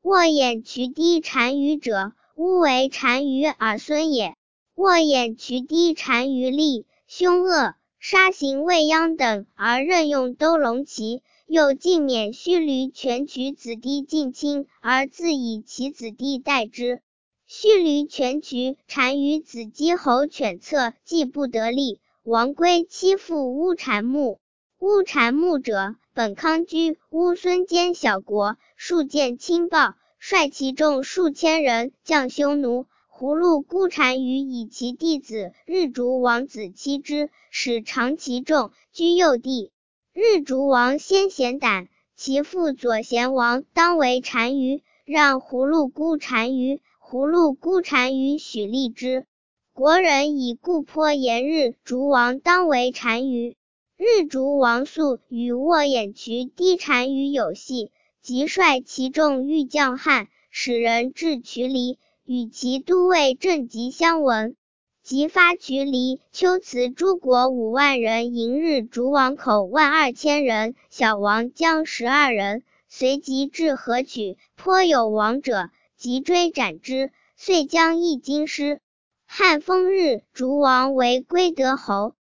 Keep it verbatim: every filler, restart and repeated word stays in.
沃偃渠滴单于者，乌为单于儿孙也。沃偃渠滴单于厉凶恶，杀邢未央等，而任用都龙旗，又尽免须驴权渠子弟近亲，而自以其子弟代之。须驴权渠单于子姬侯犬策，既不得力，王归欺负乌缠木。乌缠木者，本康居乌孙间小国，数见轻暴，率其众数千人，将匈奴、葫芦孤单于以其弟子日逐王子妻之，使长其众，居右地。日逐王先贤胆，其父左贤王当为单于，让葫芦孤单于，葫芦孤单于许立之。国人以故颇言日逐王当为单于。日逐王素与沃偃渠滴单于有隙，即率其众欲将汉，使人至渠黎，与其都尉郑吉相闻。即发渠黎、龟兹诸国五万人迎日逐王口万二千人，小王将十二人，随即至河曲，颇有亡者，即追斩之，遂将一京师。汉封日逐王为归德侯。